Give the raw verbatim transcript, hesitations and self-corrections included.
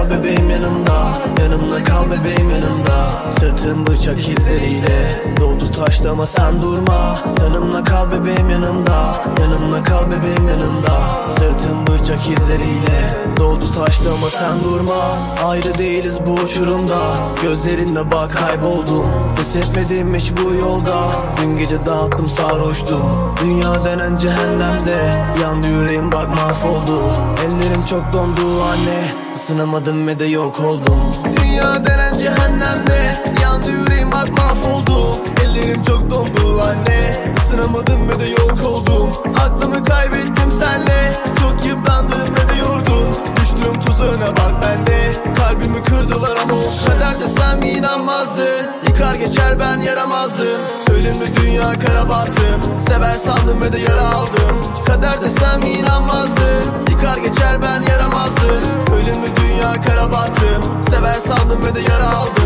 kal bebeğim yanımda, yanımda kal bebeğim yanımda. Sırtım bıçak izleriyle doldu taştı ama sen durma. Yanımda kal bebeğim yanımda, yanımda kal bebeğim yanımda. Sırtım bıçak izleriyle doldu taştı ama sen durma. Ayrı değiliz bu uçurumda, gözlerinde bak kayboldum. Hissetmedim hiç bu yolda, dün gece dağıttım sarhoştum. Dünya denen cehennemde yandı yüreğim bak mahvoldu. Ellerim çok dondu anne, ısınamadım ve de yok oldum. Dünya denen cehennemde yandı yüreğim bak mahvoldu. Ellerim çok dondu anne, ısınamadım ve de yok oldum. Aklımı kaybettim senle, çok yıprandım ve de yorgun. Düştüm tuzağına bak bende, kalbimi kırdılar ama olsun. Kaderde sen mi inanmazdın, yıkar geçer ben yaramazdım. Ölümlü dünya kara battım, sever sandım ve de yara aldım. Kaderde sen mi inanmazdın, yıkar geçer ben yaramazdım. Ölümlü dünya kara battım, sever sandım ve de yara aldım.